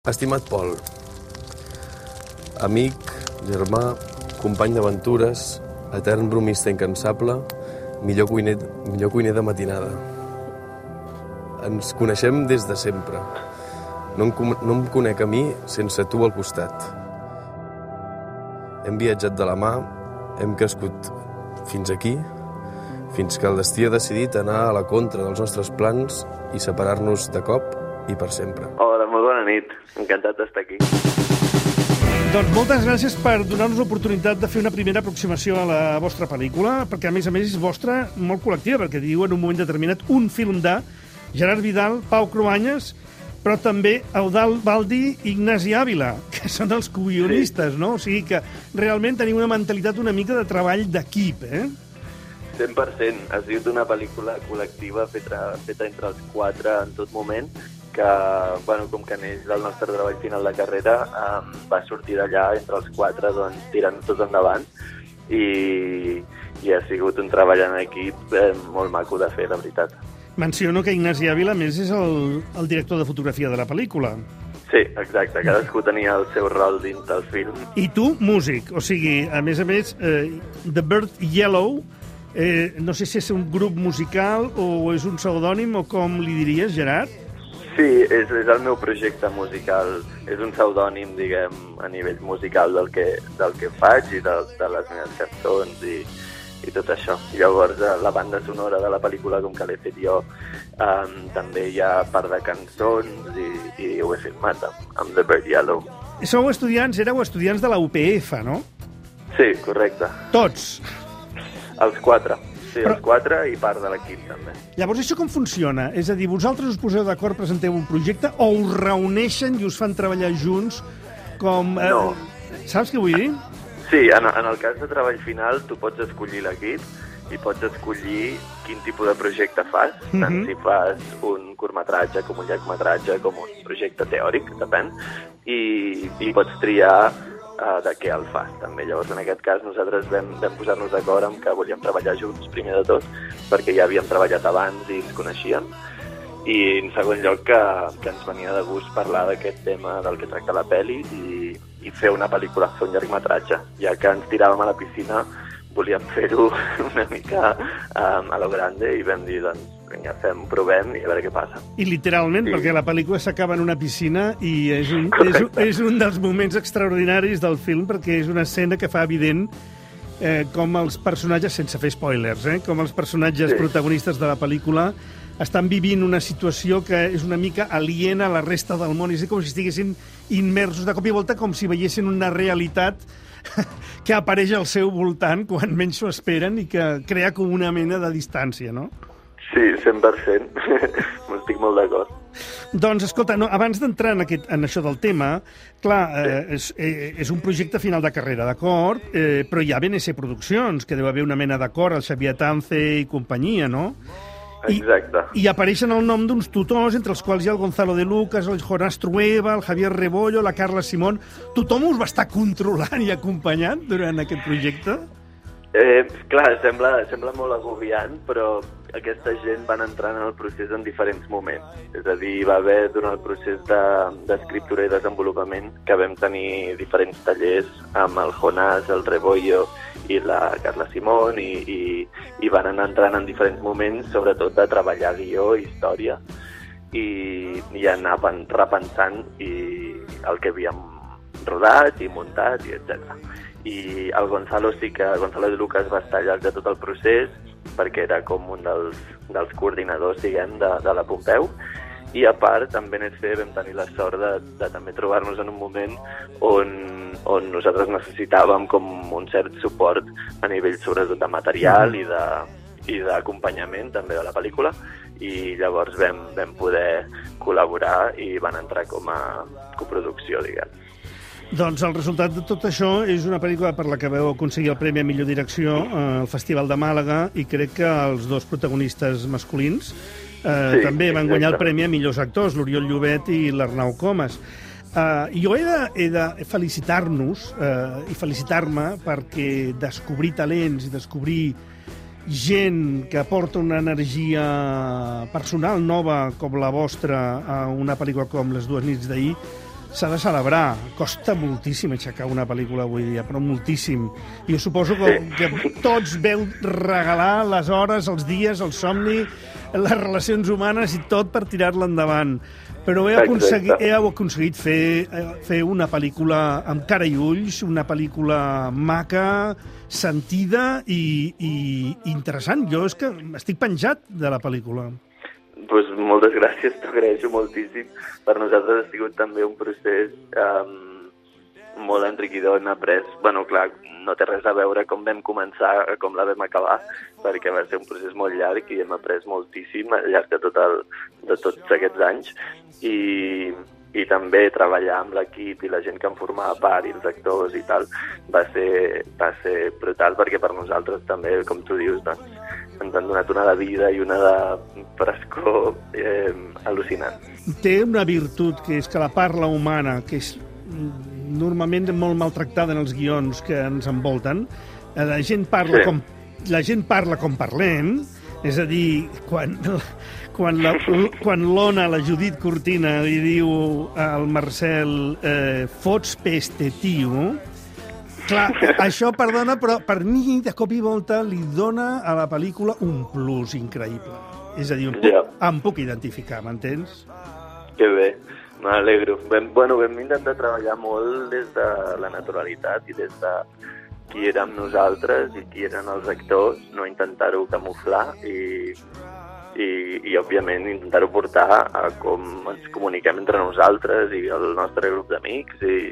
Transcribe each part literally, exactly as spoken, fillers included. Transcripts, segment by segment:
Estimat Pol, amic, germà, company d'aventures, etern bromista incansable, millor cuiner, millor cuiner de matinada. Ens coneixem des de sempre. No em, no em conec a mi sense tu al costat. Hem viatjat de la mà, hem crescut fins aquí, fins que el destí ha decidit anar a la contra dels nostres plans i separar-nos de cop i per sempre. Hola, molt bona nit. Encantat d'estar aquí. Doncs moltes gràcies per donar-nos l'oportunitat de fer una primera aproximació a la vostra pel·lícula, perquè a més a més és vostra molt col·lectiva, perquè diu en un moment determinat un film de Gerard Vidal, Pau Cruanyes, però també Eudald Baldi i Ignasi Ávila, que són els co-guionistes, sí. No? O sigui que realment teniu una mentalitat una mica de treball d'equip, eh? cent per cent. Ha sigut una pel·lícula col·lectiva feta, feta entre els quatre en tot moment, que, bueno, com que neix del nostre treball final de carrera, eh, va sortir d'allà entre els quatre, doncs, tirant tot endavant, i, i ha sigut un treball en equip eh, molt maco de fer, la veritat. Menciono que Ignasi Ávila, a més, és el, el director de fotografia de la pel·lícula. Sí, exacte. Cadascú tenia el seu rol dins del film. I tu, músic. O sigui, a més a més, eh, The Bird Yellow, eh, no sé si és un grup musical o és un pseudònim o com li diries, Gerard? Sí, és, és el meu projecte musical. És un pseudònim, diguem, a nivell musical del que, del que faig i de, de les meves cançons i, i tot això. Llavors, la banda sonora de la pel·lícula, com que l'he fet jo, um, també hi ha part de cançons i, i ho he filmat amb, amb The Bird Yellow. Sou estudiants, éreu estudiants de la U P F, no? Sí, correcte. Tots? Els quatre. Sí, Però... els quatre i part de l'equip, també. Llavors, això com funciona? És a dir, vosaltres us poseu d'acord, presenteu un projecte, o us reuneixen i us fan treballar junts com... Eh, no. Saps què vull dir? Sí, en, en el cas de treball final, tu pots escollir l'equip i pots escollir quin tipus de projecte fas, tant mm-hmm. si fas un curtmetratge, com un llargmetratge, com un projecte teòric, depèn, i, i pots triar uh, de què el fas, també. Llavors, en aquest cas, nosaltres vam, vam posar-nos d'acord amb que volíem treballar junts, primer de tot, perquè ja havíem treballat abans i ens coneixíem, i en segon lloc que, que ens venia de gust parlar d'aquest tema del que tracta la pel·li i, i fer una pel·lícula, fer un llargmetratge. Ja que ens tiràvem a la piscina, volíem fer-ho una mica um, a lo grande i vam dir, doncs, vinga, fem, provem i a veure què passa. I literalment, sí. Perquè la pel·lícula s'acaba en una piscina i és un, és, és un dels moments extraordinaris del film, perquè és una escena que fa evident eh, com els personatges, sense fer spoilers, eh, com els personatges sí. protagonistes de la pel·lícula estan vivint una situació que és una mica aliena a la resta del món, és com si estiguessin immersos de cop i volta, com si veiessin una realitat que apareix al seu voltant quan menys s'ho esperen i que crea com una mena de distància, no? Sí, cent per cent. M'estic molt d'acord. Doncs, escolta, no, abans d'entrar en, aquest, en això del tema, clar, eh, és, eh, és un projecte final de carrera, d'acord, eh, però hi ha B N C Produccions, que deu haver una mena d'acord, el Xavier Tance i companyia, no? Exacte. I, I apareixen el nom d'uns tutors, entre els quals hi ha el Gonzalo de Lucas, el Jonás Trueba, el Javier Rebollo, la Carla Simón. Tothom us va estar controlant i acompanyant durant aquest projecte? Eh, clar, sembla, sembla molt agobiant, però aquesta gent van entrant en el procés en diferents moments. És a dir, va haver, durant el procés d'escriptura de, i desenvolupament, que vam tenir diferents tallers amb el Jonás, el Rebollo i la Carla Simón, i, i, i van anar entrant en diferents moments, sobretot de treballar guió i història, i, i anaven repensant i el que havíem rodat i muntat, i etcètera. I el Gonzalo sí que, Gonzalo de Lucas va estar allà de tot el procés, perquè era com un dels, dels coordinadors, diguem, de, de la Pompeu, i a part, amb B N C vam tenir la sort de, de també trobar-nos en un moment on, on nosaltres necessitàvem com un cert suport a nivell sobretot de material i de i d'acompanyament també de la pel·lícula, i llavors vam, vam poder col·laborar i van entrar com a coproducció, diguem. Doncs el resultat de tot això és una pel·lícula per la que vau aconseguir el Premi a Millor Direcció al Festival de Màlaga, i crec que els dos protagonistes masculins eh, sí, també van guanyar el Premi a Millors Actors, l'Oriol Llobet i l'Arnau Comas. Uh, jo he de, he de felicitar-nos uh, i felicitar-me perquè descobrir talents i descobrir gent que aporta una energia personal nova com la vostra a una pel·lícula com Les dues nits d'ahir s'ha de celebrar. Costa moltíssim aixecar una pel·lícula avui dia, però moltíssim. Jo suposo que, que tots veu regalar les hores, els dies, el somni, les relacions humanes i tot per tirar-la endavant. Però heu aconseguit, heu aconseguit fer, fer una pel·lícula amb cara i ulls, una pel·lícula maca, sentida i, i interessant. Jo és que estic penjat de la pel·lícula. Pues moltes gràcies, t'ho agraeixo moltíssim. Per nosaltres ha sigut també un procés um, molt enriquidor, hem après... Bueno, clar, no té res a veure com vam començar, com la vam acabar, perquè va ser un procés molt llarg i hem après moltíssim al llarg de, tot el, de tots aquests anys. I, i també treballar amb l'equip i la gent que en formava part i els actors i tal va ser, va ser brutal, perquè per nosaltres també, com tu dius, doncs, ens han donat una de vida i una de frescor eh, al·lucinant. Té una virtut, que és que la parla humana, que és normalment molt maltractada en els guions que ens envolten, la gent parla, sí. com, la gent parla com parlem, és a dir, quan, quan, la, quan l'Ona, la Judit Cortina, li diu al Marcel eh, fots peste, tio... Clar, això, perdona, però per mi, de cop i volta, li dona a la pel·lícula un plus increïble. És a dir, em puc, yeah. em puc identificar, m'entens? Que bé, m'alegro. Vam, bueno, vam intentar treballar molt des de la naturalitat i des de qui érem nosaltres i qui eren els actors, no intentar-ho camuflar i, i, i òbviament, intentar-ho portar a com ens comuniquem entre nosaltres i el nostre grup d'amics i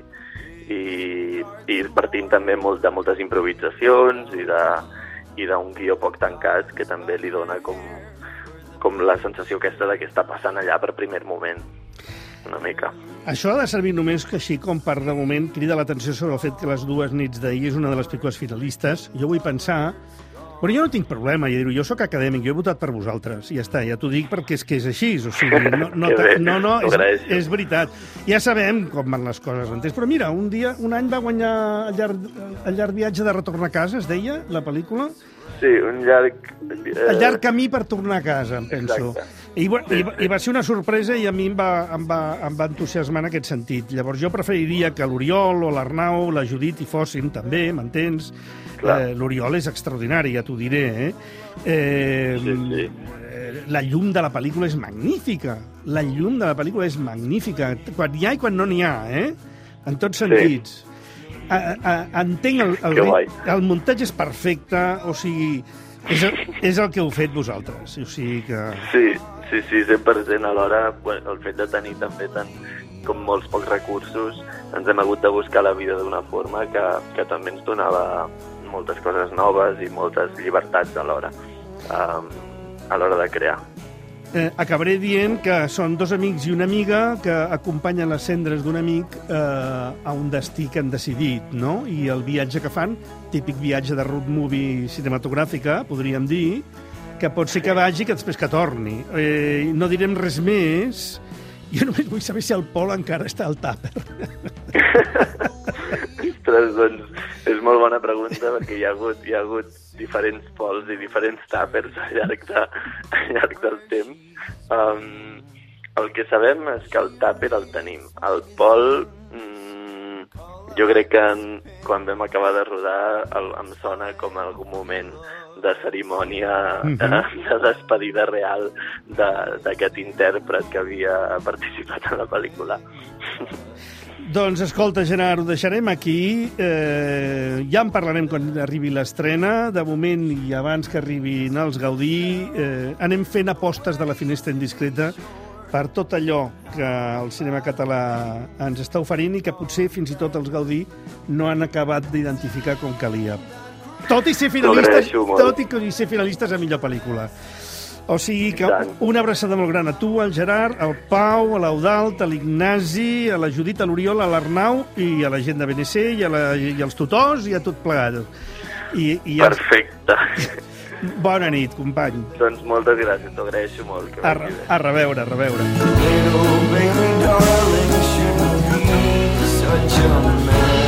i, i partint també molt de moltes improvisacions i de i d'un guió poc tancat que també li dona com, com la sensació aquesta de què està passant allà per primer moment, una mica. Això ha de servir només que així com per de moment crida l'atenció sobre el fet que Les dues nits d'ahir és una de les pel·lícules finalistes. Jo vull pensar... Però jo no tinc problema, jo, jo sóc acadèmic, jo he votat per vosaltres, i ja està, ja t'ho dic perquè és que és així, o sigui, no, no, no, no és, és veritat. Ja sabem com van les coses, entens? Però mira, un dia, un any va guanyar el llarg, el llarg viatge de retorn a casa, es deia, la pel·lícula? Sí, un llarg... Eh... El llarg camí per tornar a casa, em penso. I, i, I va ser una sorpresa i a mi em va, em, va, em va entusiasmar en aquest sentit. Llavors jo preferiria que l'Oriol o l'Arnau, la Judit hi fossin també, m'entens? Eh, L'Oriol és extraordinari, ja t'ho diré, eh? eh sí, sí. La llum de la pel·lícula és magnífica. La llum de la pel·lícula és magnífica. Quan hi ha i quan no n'hi ha, eh? En tots sentits. Sí. A, a, entenc el, el, el, el muntatge és perfecte, o sigui, és el, és el que heu fet vosaltres, o sigui que... Sí, sí, sí, cent per cent. Alhora, bueno, el fet de tenir també tant com molts pocs recursos, ens hem hagut de buscar la vida d'una forma que, que també ens donava moltes coses noves i moltes llibertats alhora, um, a l'hora de crear. Eh, acabaré dient que són dos amics i una amiga que acompanyen les cendres d'un amic eh, a un destí que han decidit, no? I el viatge que fan, típic viatge de road movie cinematogràfica, podríem dir, que pot ser que vagi que després que torni. Eh, no direm res més. Jo només vull saber si el Pol encara està al tàper. Ostres, doncs, és molt bona pregunta perquè hi ha hagut, hi ha hagut diferents pols i diferents tàpers al llarg, de, al llarg del temps. Um, el que sabem és que el tàper el tenim. El pol, mm, jo crec que en, quan vam acabar de rodar el, em sona com algun moment de cerimònia mm-hmm. de despedida real d'aquest intèrpret que havia participat en la pel·lícula. Doncs, escolta, Gerard, ho deixarem aquí. Eh, ja en parlarem quan arribi l'estrena. De moment, i abans que arribin els Gaudí, eh, anem fent apostes de la finestra indiscreta per tot allò que el cinema català ens està oferint i que potser fins i tot els Gaudí no han acabat d'identificar com calia. Tot i ser finalistes, tot i ser finalistes a millor pel·lícula. O sigui que una abraçada molt gran a tu, al Gerard, al Pau, a l'Eudald, a l'Ignasi, a la Judit, a l'Oriol, a l'Arnau i a la gent de B N C i, a la, i als tutors i a tot plegat. I, i Perfecte. Bona nit, company. Doncs moltes gràcies, t'ho agraeixo molt. Que a, a reveure, a reveure.